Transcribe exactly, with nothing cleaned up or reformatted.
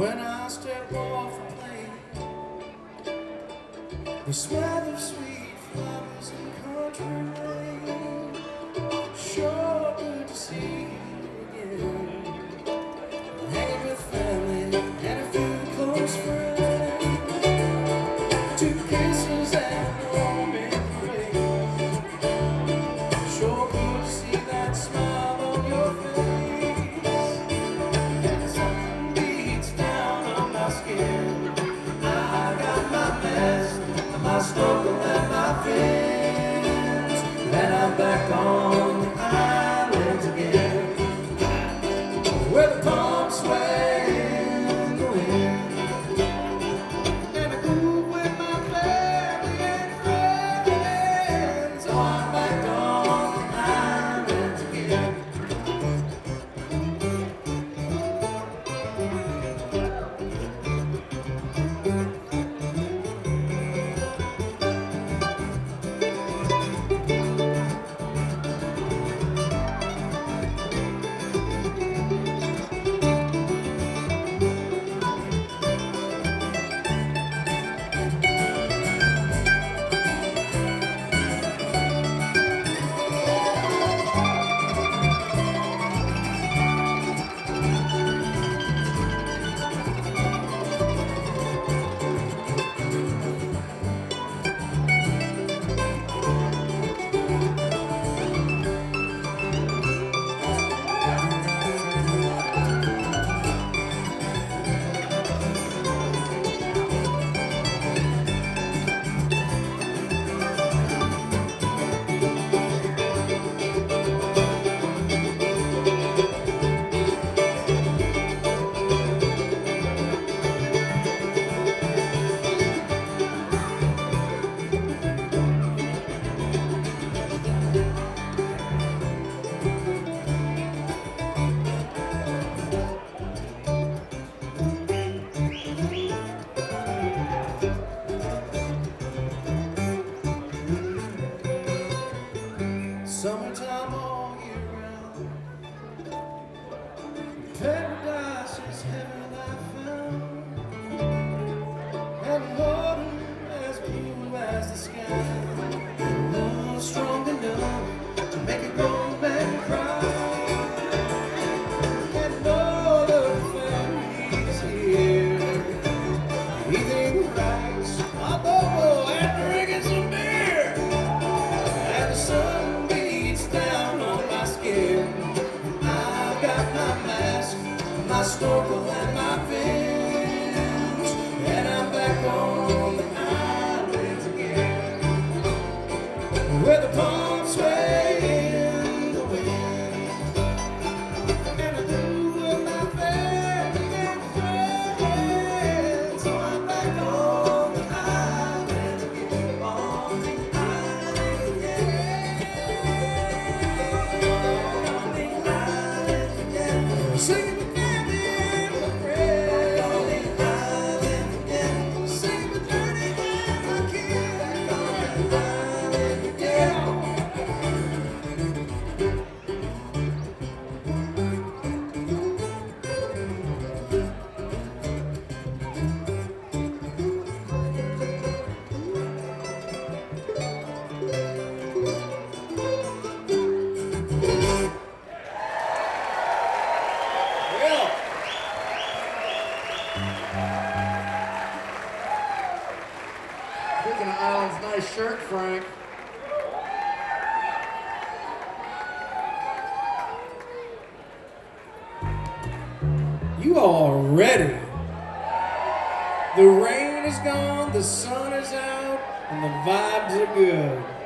When I step off the plane, the smell of sweet flowers and country rain. Sure good to see you again. Hanging with family and a few close friends. Two kisses and a warm embrace. Sure good to see that smile on your face. And the sun beats down on my skin. I got my mask, my snorkel and my fins, and I'm back on the islands again, where the palm sway in the wind, and I groove with my family and friends. Oh, I'm back on the islands again. Summertime all year round. Paradise is heaven I found. And water as blue as the sky. Love strong enough to make a grown man cry. And all of the families here eating rice, adobo, and drinking some beer. And the sun down on my skin. I've got my mask, my snorkel and my fins, and I'm back on the islands again, where the palms sway in the wind, and I do with my family and friends. So I'm back on the islands again, on the islands again. Singing with family and my friends, on the island again. Singing with Dirty and my kids, back on the island again. Speaking of islands, nice shirt, Frank. You all ready? The rain is gone, the sun is out, and the vibes are good.